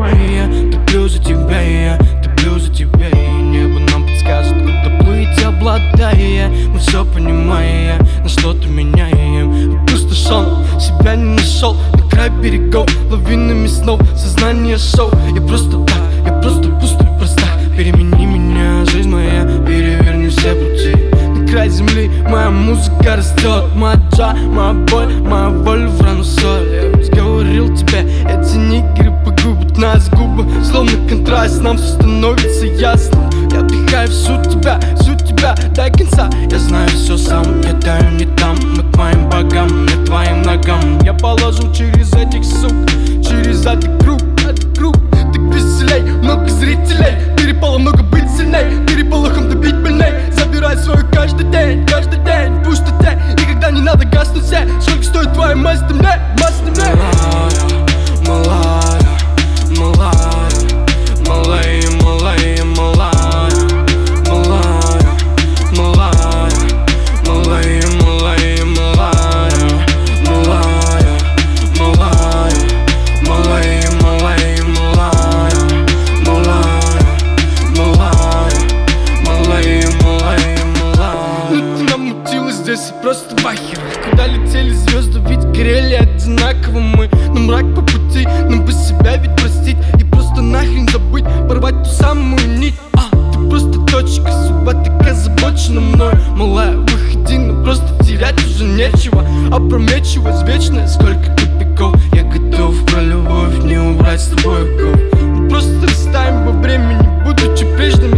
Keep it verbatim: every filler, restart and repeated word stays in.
моя, топлю за тебя, я топлю за тебя. И небо нам подскажет, куда плыть, обладая. Мы все понимая, на что-то меняем. Опустошен, себя не нашел, на край берегов, лавинами снов, сознание шоу. Я просто так, я просто пустой простак. Перемени меня, жизнь моя, переверни все пути. На край земли моя музыка растет. Моя джа, моя боль, моя воля в рану соль. Я ведь говорил тебе, эти нигеры погубят нас. Губы, словно контраст, нам все становится ясно. Я вдыхаю всю тебя, всю тебя до конца. Я знаю все сам, я таю не там. Мы к моим богам, не твоим ногам. Я положу через этих сук, через этот круг, этот круг. Так веселей, много зрителей, перепало много быть сильней, переполохом добить больней. Забирай свою каждый день, каждый день в пустоте. Никогда не надо гаснуть все. Сколько стоит твоя масть на мне, масть на мне? Малая, малая, малая, малая, малая, малая, малая, малая, малая, малая, малая, малая, малая, малая, малая, малая, малая, малая, малая. Ну ты намутила здесь и просто бахер. Куда летели звезды, ведь горели одинаково мы. Но мрак по пути, нам бы себя ведь простить и просто нахрен забыть, порвать ту самую нить. А, ты просто точка, судьба так озабочена мной. Малая, выходи, но просто терять уже нечего. Опрометчивость вечная, сколько тупиков. Я готов про любовь не убрать с тобой оков. Мы просто растаем во времени, будучи прежними.